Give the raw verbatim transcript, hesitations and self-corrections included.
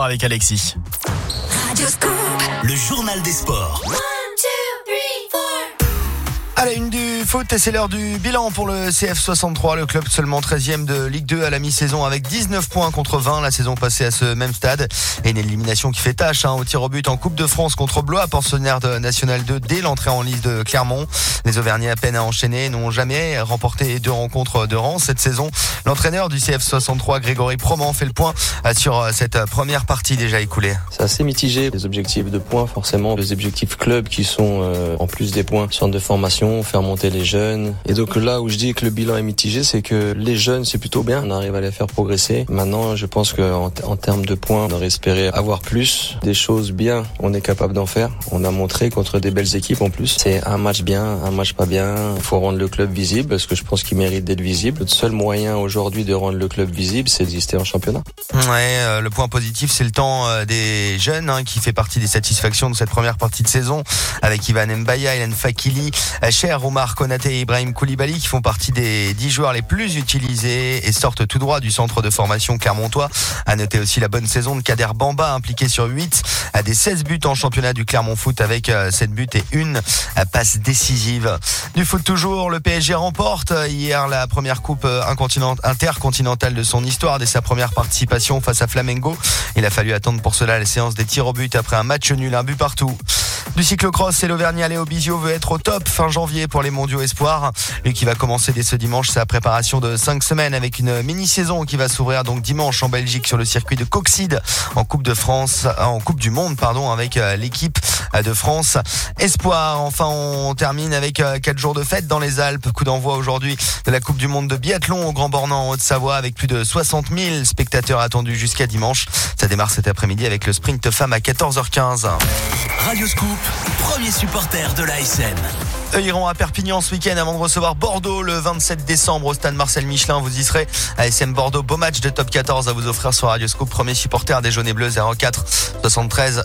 sport avec Alexis. Radioscoop. Le journal des sports. À la une du foot, et c'est l'heure du bilan pour le C F soixante-trois, le club seulement treizième de Ligue deux à la mi-saison avec dix-neuf points contre vingt la saison passée à ce même stade. Et une élimination qui fait tâche hein, au tir au but en Coupe de France contre Blois, pensionnaire de National deux dès l'entrée en lice de Clermont. Les Auvergnats, à peine à enchaîner, n'ont jamais remporté deux rencontres de rang cette saison. L'entraîneur du C F soixante-trois, Grégory Proman, fait le point sur cette première partie déjà écoulée. C'est assez mitigé. Les objectifs de points, forcément, les objectifs club qui sont euh, en plus des points, centre de formation, faire monter les jeunes. Et donc là où je dis que le bilan est mitigé, c'est que les jeunes, c'est plutôt bien. On arrive à les faire progresser. Maintenant, je pense qu'en en termes de points, on aurait espéré avoir plus. Des choses bien, on est capable d'en faire. On a montré contre des belles équipes en plus. C'est un match bien, un match pas bien. Il faut rendre le club visible parce que je pense qu'il mérite d'être visible. Le seul moyen aujourd'hui de rendre le club visible, c'est d'exister en championnat. Ouais, euh, le point positif, c'est le temps euh, des jeunes hein, qui fait partie des satisfactions de cette première partie de saison avec Ivan Mbaya, Ilan Fakili, Cher, Omar Konaté et Ibrahim Koulibaly qui font partie des dix joueurs les plus utilisés et sortent tout droit du centre de formation clermontois. À noter aussi la bonne saison de Kader Bamba impliqué sur huit à des seize buts en championnat du Clermont Foot avec sept buts et une passe décisive. Du foot toujours, le P S G remporte hier la première coupe intercontinentale de son histoire dès sa première participation face à Flamengo. Il a fallu attendre pour cela la séance des tirs au but après un match nul, un but partout. Du cyclocross, c'est l'Auvergnat Léo Bizio veut être au top fin janvier pour les mondiaux espoirs. Lui qui va commencer dès ce dimanche sa préparation de cinq semaines avec une mini-saison qui va s'ouvrir donc dimanche en Belgique sur le circuit de Coxide en Coupe de France, en Coupe du Monde, pardon, avec l'équipe de France Espoir. Enfin, on termine avec quatre jours de fête dans les Alpes. Coup d'envoi aujourd'hui de la Coupe du Monde de biathlon au Grand Bornand en Haute-Savoie avec plus de soixante mille spectateurs attendus jusqu'à dimanche. Ça démarre cet après-midi avec le sprint femme à quatorze heures quinze. Radioscoop, premier supporter de l'A S M. Eux iront à Perpignan ce week-end avant de recevoir Bordeaux le vingt-sept décembre au stade Marcel Michelin. Vous y serez. A S M Bordeaux, beau match de top quatorze à vous offrir sur Radioscoop. Premier supporter des jaunes et bleus, zéro quatre soixante-treize